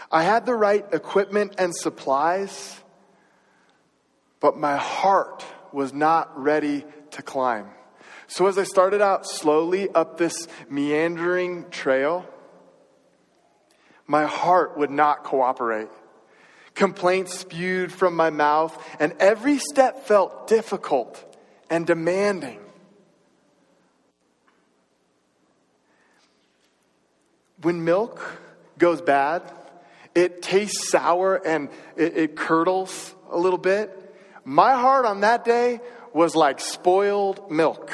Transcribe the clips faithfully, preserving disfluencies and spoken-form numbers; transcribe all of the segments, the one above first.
I had the right equipment and supplies, but my heart was not ready to climb. So as I started out slowly up this meandering trail, my heart would not cooperate. Complaints spewed from my mouth, and every step felt difficult and demanding. When milk goes bad, it tastes sour and it, it curdles a little bit. My heart on that day was like spoiled milk.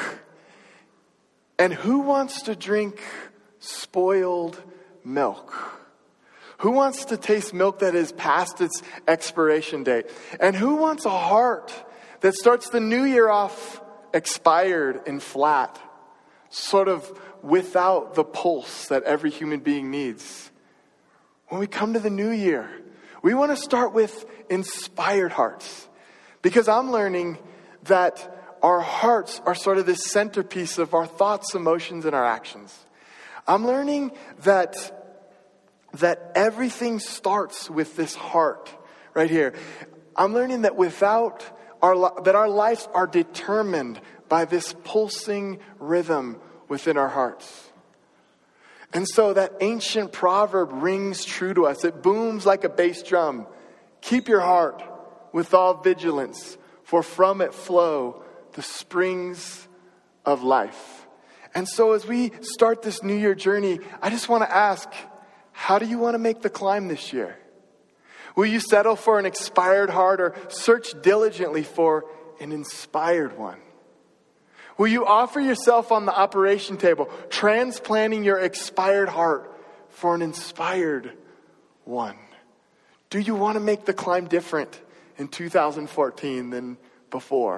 And who wants to drink spoiled milk? Who wants to taste milk that is past its expiration date? And who wants a heart that starts the new year off expired and flat, sort of without the pulse that every human being needs? When we come to the new year, we want to start with inspired hearts. Because I'm learning that our hearts are sort of this centerpiece of our thoughts, emotions, and our actions. I'm learning that that everything starts with this heart right here. I'm learning that without our that our lives are determined by this pulsing rhythm within our hearts. And so that ancient proverb rings true to us. It booms like a bass drum. Keep your heart with all vigilance, for from it flow the springs of life. And so as we start this New Year journey, I just want to ask, how do you want to make the climb this year? Will you settle for an expired heart or search diligently for an inspired one? Will you offer yourself on the operation table, transplanting your expired heart for an inspired one? Do you want to make the climb different in two thousand fourteen than before?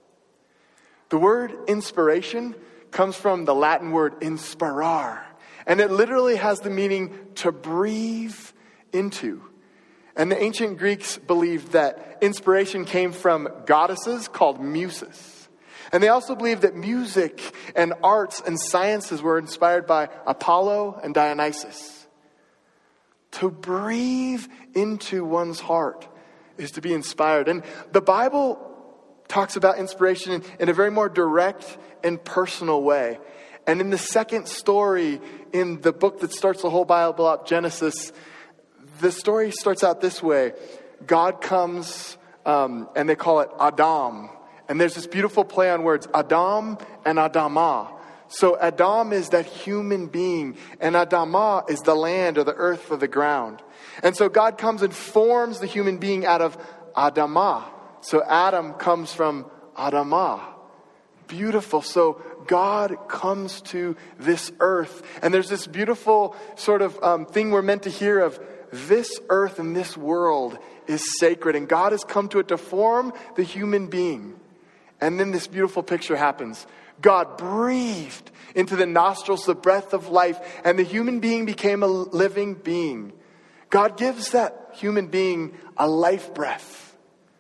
The word inspiration comes from the Latin word inspirar. And it literally has the meaning to breathe into. And the ancient Greeks believed that inspiration came from goddesses called muses. And they also believed that music and arts and sciences were inspired by Apollo and Dionysus. To breathe into one's heart is to be inspired. And the Bible talks about inspiration in, in a very more direct and personal way. And in the second story in the book that starts the whole Bible up, Genesis, the story starts out this way. God comes, um, and they call it Adam. And there's this beautiful play on words, Adam and Adamah. So Adam is that human being, and Adamah is the land or the earth or the ground. And so God comes and forms the human being out of Adamah. So Adam comes from Adamah. Beautiful. So God comes to this earth. And there's this beautiful sort of um, thing we're meant to hear of. This earth and this world is sacred. And God has come to it to form the human being. And then this beautiful picture happens. God breathed into the nostrils the breath of life. And the human being became a living being. God gives that human being a life breath.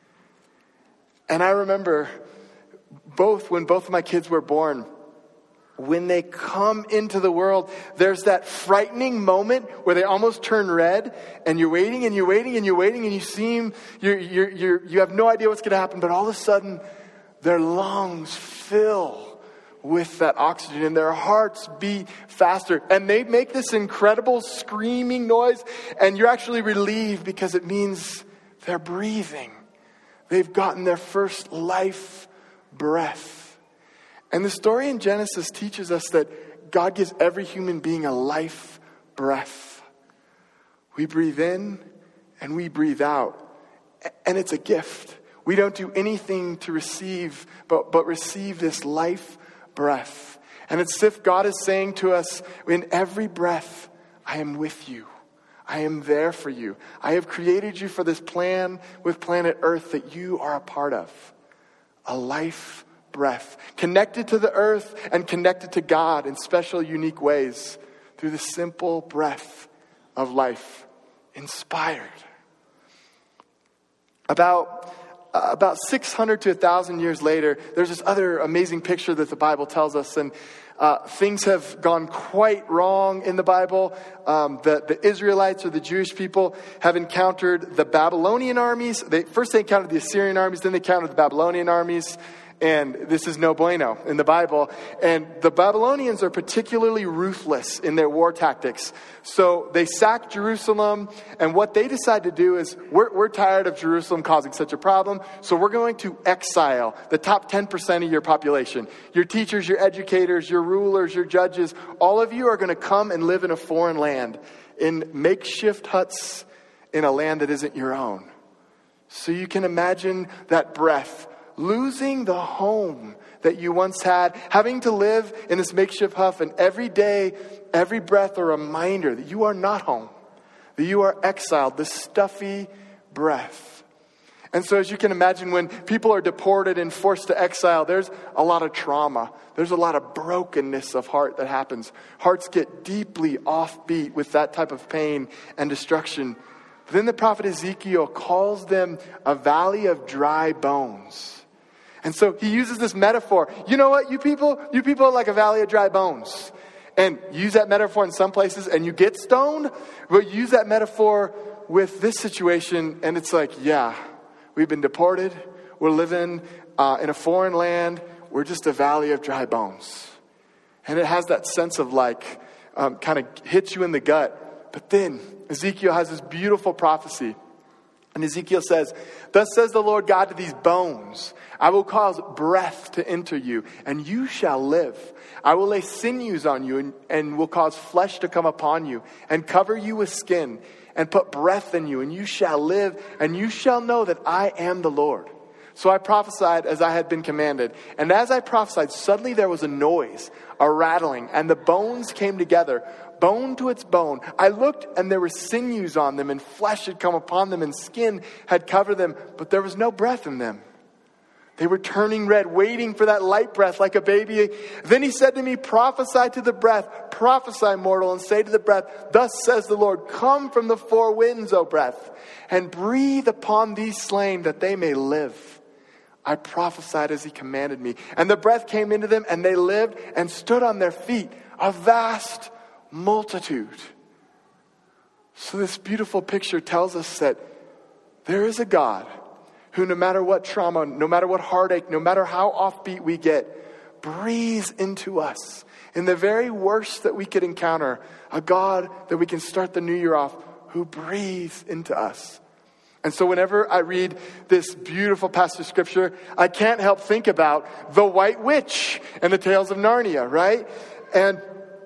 And I remember both, when both of my kids were born, when they come into the world, there's that frightening moment where they almost turn red, and you're waiting and you're waiting and you're waiting, and you seem, you're, you're, you're, you have no idea what's going to happen, but all of a sudden, their lungs fill with that oxygen and their hearts beat faster. And they make this incredible screaming noise, and you're actually relieved because it means they're breathing. They've gotten their first life breath. And the story in Genesis teaches us that God gives every human being a life breath. We breathe in and we breathe out. And it's a gift. We don't do anything to receive, but, but receive this life breath. And it's as if God is saying to us, in every breath, I am with you. I am there for you. I have created you for this plan with planet Earth that you are a part of. A life breath. Connected to the earth and connected to God in special, unique ways through the simple breath of life. Inspired. About, uh, about six hundred to one thousand years later, there's this other amazing picture that the Bible tells us. And uh, things have gone quite wrong in the Bible. Um, the, the Israelites or the Jewish people have encountered the Babylonian armies. They, first they encountered the Assyrian armies, then they encountered the Babylonian armies. And this is no bueno in the Bible. And the Babylonians are particularly ruthless in their war tactics. So they sack Jerusalem. And what they decide to do is, we're, we're tired of Jerusalem causing such a problem. So we're going to exile the top ten percent of your population. Your teachers, your educators, your rulers, your judges. All of you are going to come and live in a foreign land, in makeshift huts in a land that isn't your own. So you can imagine that breath. Losing the home that you once had, having to live in this makeshift hut, and every day, every breath, a reminder that you are not home, that you are exiled, this stuffy breath. And so as you can imagine, when people are deported and forced to exile, there's a lot of trauma. There's a lot of brokenness of heart that happens. Hearts get deeply offbeat with that type of pain and destruction. But then the prophet Ezekiel calls them a valley of dry bones. And so he uses this metaphor. You know what? You people, you people are like a valley of dry bones. And use that metaphor in some places and you get stoned. But use that metaphor with this situation and it's like, yeah, we've been deported. We're living uh, in a foreign land. We're just a valley of dry bones. And it has that sense of like, um, kind of hits you in the gut. But then Ezekiel has this beautiful prophecy. And Ezekiel says, thus says the Lord God to these bones, I will cause breath to enter you, and you shall live. I will lay sinews on you, and, and will cause flesh to come upon you, and cover you with skin, and put breath in you, and you shall live, and you shall know that I am the Lord. So I prophesied as I had been commanded. And as I prophesied, suddenly there was a noise, a rattling, and the bones came together, bone to its bone. I looked, and there were sinews on them, and flesh had come upon them, and skin had covered them, but there was no breath in them. They were turning red, waiting for that light breath like a baby. Then he said to me, prophesy to the breath, prophesy, mortal, and say to the breath, thus says the Lord, come from the four winds, O breath, and breathe upon these slain that they may live. I prophesied as he commanded me. And the breath came into them, and they lived and stood on their feet, a vast multitude. So this beautiful picture tells us that there is a God who, no matter what trauma, no matter what heartache, no matter how offbeat we get, breathes into us. In the very worst that we could encounter, a God that we can start the new year off who breathes into us. And so whenever I read this beautiful passage of scripture, I can't help think about the White Witch and the Tales of Narnia, right? And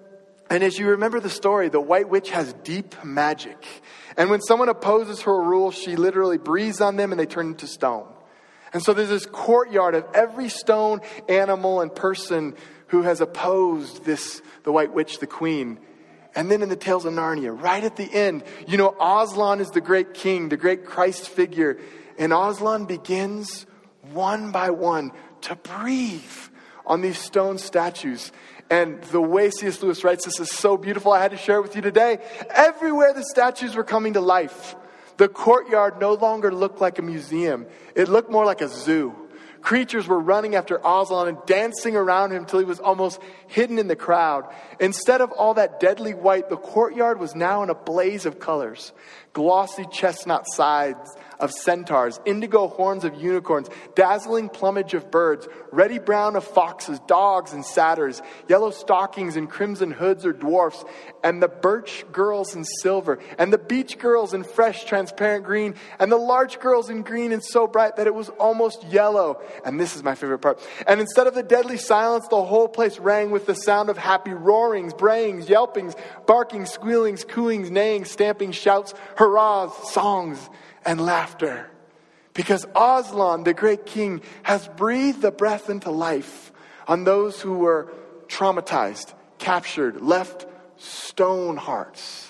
And as you remember the story, the White Witch has deep magic. And when someone opposes her rule, she literally breathes on them and they turn into stone. And so there's this courtyard of every stone, animal, and person who has opposed this, the White Witch, the queen. And then in the Tales of Narnia, right at the end, you know, Aslan is the great king, the great Christ figure. And Aslan begins one by one to breathe on these stone statues. And the way C S Lewis writes this is so beautiful, I had to share it with you today. Everywhere the statues were coming to life, the courtyard no longer looked like a museum. It looked more like a zoo. Creatures were running after Aslan and dancing around him till he was almost hidden in the crowd. Instead of all that deadly white, the courtyard was now in a blaze of colors. Glossy chestnut sides of centaurs, indigo horns of unicorns, dazzling plumage of birds, reddy brown of foxes, dogs and satyrs, yellow stockings and crimson hoods or dwarfs, and the birch girls in silver, and the beech girls in fresh transparent green, and the larch girls in green and so bright that it was almost yellow. And this is my favorite part. And instead of the deadly silence, the whole place rang with the sound of happy roarings, brayings, yelpings, barkings, squealings, cooings, neighings, stamping, shouts, hurrahs, songs, and laughter. Because Aslan, the great king, has breathed the breath into life on those who were traumatized, captured, left stone hearts.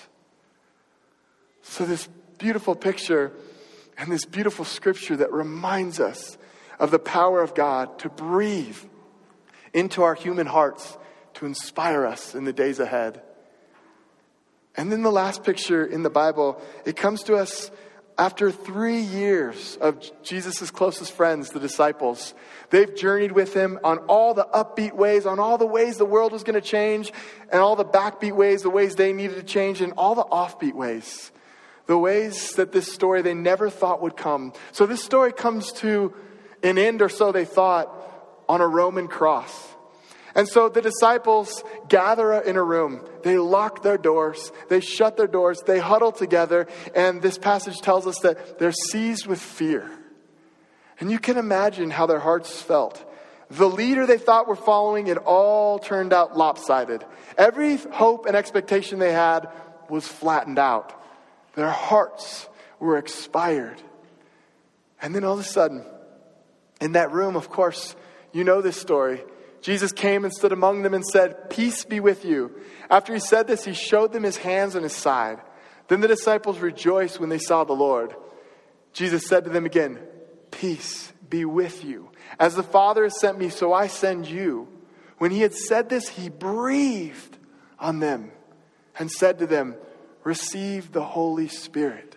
So this beautiful picture and this beautiful scripture that reminds us of the power of God to breathe into our human hearts to inspire us in the days ahead. And then the last picture in the Bible, it comes to us after three years of Jesus' closest friends, the disciples, they've journeyed with him on all the upbeat ways, on all the ways the world was going to change, and all the backbeat ways, the ways they needed to change, and all the offbeat ways, the ways that this story they never thought would come. So this story comes to an end, or so they thought, on a Roman cross. And so the disciples gather in a room. They lock their doors. They shut their doors. They huddle together. And this passage tells us that they're seized with fear. And you can imagine how their hearts felt. The leader they thought were following, it all turned out lopsided. Every hope and expectation they had was flattened out. Their hearts were expired. And then all of a sudden, in that room, of course, you know this story. Jesus came and stood among them and said, "Peace be with you." After he said this, he showed them his hands and his side. Then the disciples rejoiced when they saw the Lord. Jesus said to them again, "Peace be with you. As the Father has sent me, so I send you." When he had said this, he breathed on them and said to them, "Receive the Holy Spirit."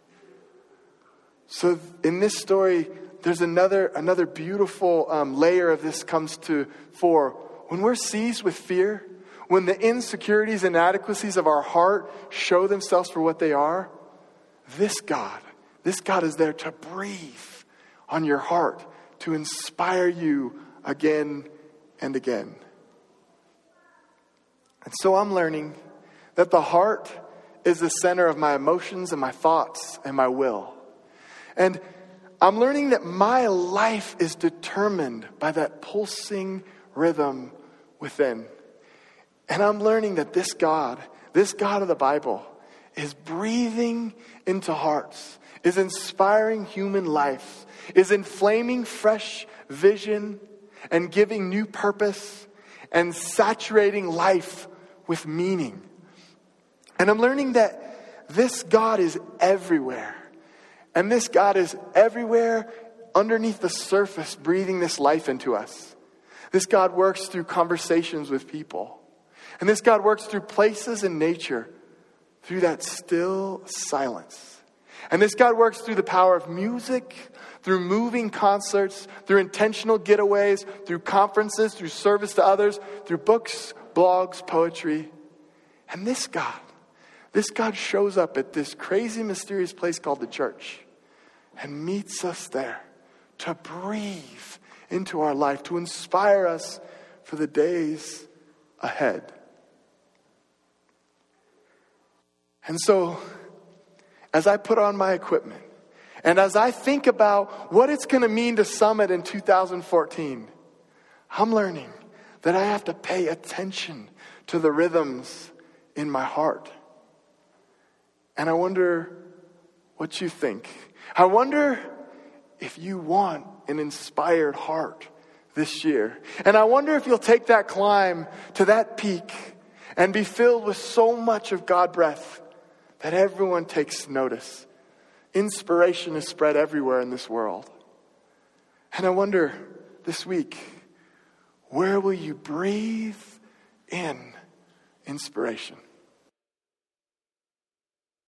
So in this story, there's another another beautiful um, layer of this comes to fore. When we're seized with fear, when the insecurities and inadequacies of our heart show themselves for what they are, this God, this God is there to breathe on your heart, to inspire you again and again. And so I'm learning that the heart is the center of my emotions and my thoughts and my will. And I'm learning that my life is determined by that pulsing rhythm within. And I'm learning that this God, this God of the Bible, is breathing into hearts, is inspiring human life, is inflaming fresh vision and giving new purpose and saturating life with meaning. And I'm learning that this God is everywhere. And this God is everywhere underneath the surface, breathing this life into us. This God works through conversations with people. And this God works through places in nature, through that still silence. And this God works through the power of music, through moving concerts, through intentional getaways, through conferences, through service to others, through books, blogs, poetry. And this God, this God shows up at this crazy, mysterious place called the church and meets us there to breathe into our life, to inspire us for the days ahead. And so, as I put on my equipment, and as I think about what it's going to mean to Summit in two thousand fourteen, I'm learning that I have to pay attention to the rhythms in my heart. And I wonder what you think. I wonder if you want an inspired heart this year. And I wonder if you'll take that climb to that peak and be filled with so much of God breath that everyone takes notice. Inspiration is spread everywhere in this world. And I wonder this week, where will you breathe in inspiration?